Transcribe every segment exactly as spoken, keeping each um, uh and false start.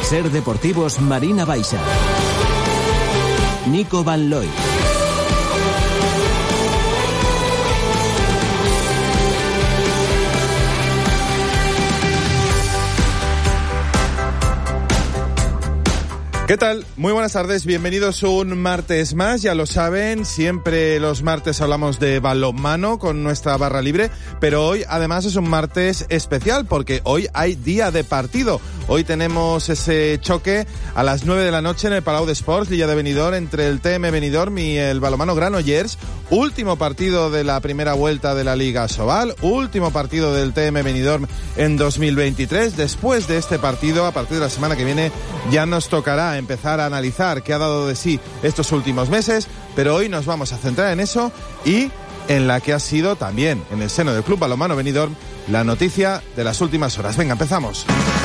Ser Deportivos Marina Baixa. Nico Van Looy. ¿Qué tal? Muy buenas tardes, bienvenidos un martes más, ya lo saben, siempre los martes hablamos de balonmano con nuestra barra libre, pero hoy además es un martes especial porque hoy hay día de partido. Hoy tenemos ese choque a las nueve de la noche en el Palau d'Esports, Liga de Benidorm, entre el T M Benidorm y el balonmano Granollers. Último partido de la primera vuelta de la Liga Sobal, último partido del T M Benidorm en dos mil veintitrés. Después de este partido, a partir de la semana que viene, ya nos tocará empezar a analizar qué ha dado de sí estos últimos meses, pero hoy nos vamos a centrar en eso y en la que ha sido también, en el seno del Club Balonmano Benidorm, la noticia de las últimas horas. Venga, empezamos.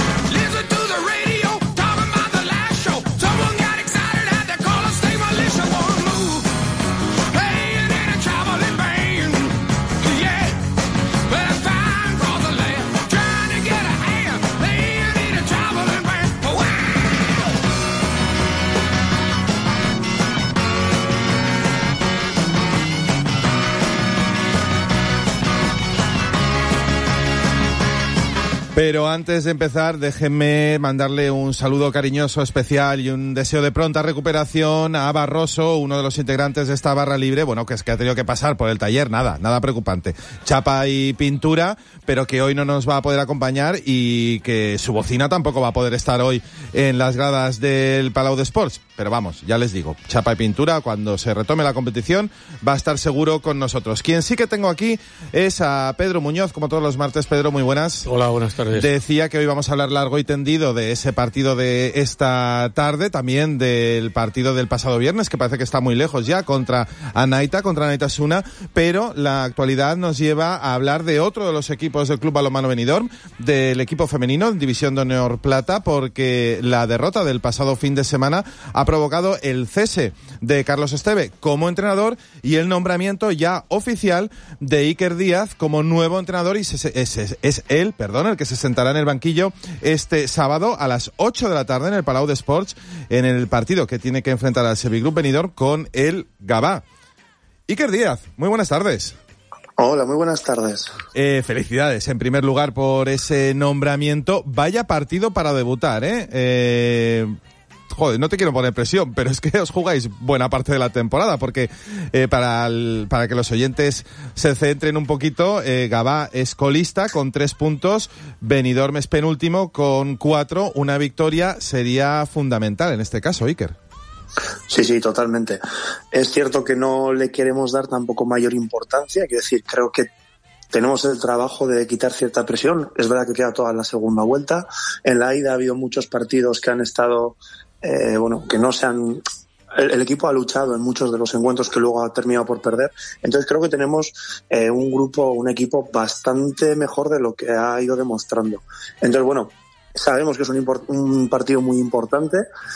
Pero antes de empezar, déjenme mandarle un saludo cariñoso, especial y un deseo de pronta recuperación a Barroso, uno de los integrantes de esta barra libre, bueno, que es que ha tenido que pasar por el taller, nada, nada preocupante. Chapa y pintura, pero que hoy no nos va a poder acompañar y que su bocina tampoco va a poder estar hoy en las gradas del Palau d'Esports. Pero vamos, ya les digo, chapa y pintura, cuando se retome la competición, va a estar seguro con nosotros. Quien sí que tengo aquí es a Pedro Muñoz, como todos los martes. Pedro, muy buenas. Hola, buenas tardes. Decía que hoy vamos a hablar largo y tendido de ese partido de esta tarde, también del partido del pasado viernes, que parece que está muy lejos ya, contra Anaita, contra Anaitasuna, pero la actualidad nos lleva a hablar de otro de los equipos del Club Balonmano Benidorm, del equipo femenino, en División de Honor Plata, porque la derrota del pasado fin de semana ha provocado el cese de Carlos Esteve como entrenador y el nombramiento ya oficial de Iker Díaz como nuevo entrenador, y se, es, es, es él, perdón, el que se sentará en el banquillo este sábado a las ocho de la tarde en el Palau d'Esports, en el partido que tiene que enfrentar al Servigroup Benidorm con el Gavà. Iker Díaz, muy buenas tardes. Hola, muy buenas tardes. Eh, felicidades, en primer lugar, por ese nombramiento. Vaya partido para debutar, ¿eh? eh Joder, no te quiero poner presión, pero es que os jugáis buena parte de la temporada, porque eh, para el, para que los oyentes se centren un poquito, eh, Gavà es colista con tres puntos, Benidorm es penúltimo con cuatro. Una victoria sería fundamental en este caso, Iker. Sí, sí, totalmente. Es cierto que no le queremos dar tampoco mayor importancia, quiero decir, creo que tenemos el trabajo de quitar cierta presión. Es verdad que queda toda la segunda vuelta. En la ida ha habido muchos partidos que han estado Eh, bueno, que no se han... El, el equipo ha luchado en muchos de los encuentros que luego ha terminado por perder. Entonces creo que tenemos eh, un grupo, un equipo bastante mejor de lo que ha ido demostrando. Entonces, bueno, sabemos que es un, import- un partido muy importante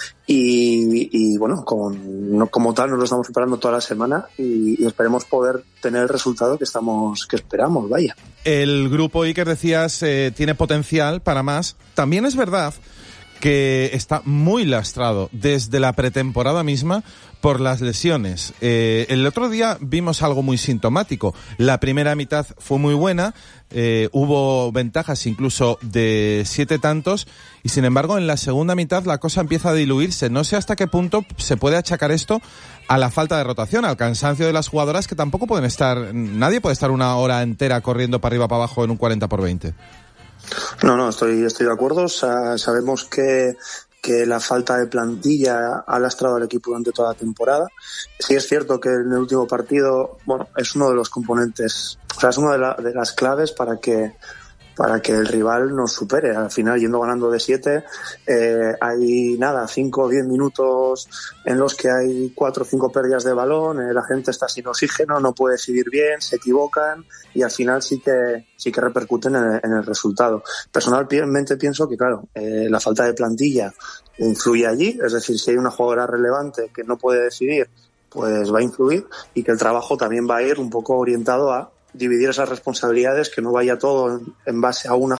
y, y bueno, con, no, como tal nos lo estamos preparando toda la semana y, y esperemos poder tener el resultado que estamos, que esperamos, vaya. El grupo, Iker, decías, eh, tiene potencial para más. También es verdad que está muy lastrado desde la pretemporada misma por las lesiones. Eh, el otro día vimos algo muy sintomático. La primera mitad fue muy buena, eh, hubo ventajas incluso de siete tantos, y sin embargo en la segunda mitad la cosa empieza a diluirse. No sé hasta qué punto se puede achacar esto a la falta de rotación, al cansancio de las jugadoras, que tampoco pueden estar, nadie puede estar una hora entera corriendo para arriba para abajo en un cuarenta por veinte. No, no, estoy, estoy de acuerdo. O sea, sabemos que, que la falta de plantilla ha lastrado al equipo durante toda la temporada. Sí es cierto que en el último partido, bueno, es uno de los componentes, o sea, es una de, la, de las claves para que para que el rival nos supere. Al final, yendo ganando de siete, eh, hay nada, cinco o diez minutos en los que hay cuatro o cinco pérdidas de balón, eh, la gente está sin oxígeno, no puede decidir bien, se equivocan y al final sí que sí que repercuten en el, en el resultado. Personalmente pienso que, claro, eh, la falta de plantilla influye allí, es decir, si hay una jugadora relevante que no puede decidir, pues va a influir, y que el trabajo también va a ir un poco orientado a dividir esas responsabilidades, que no vaya todo en base a una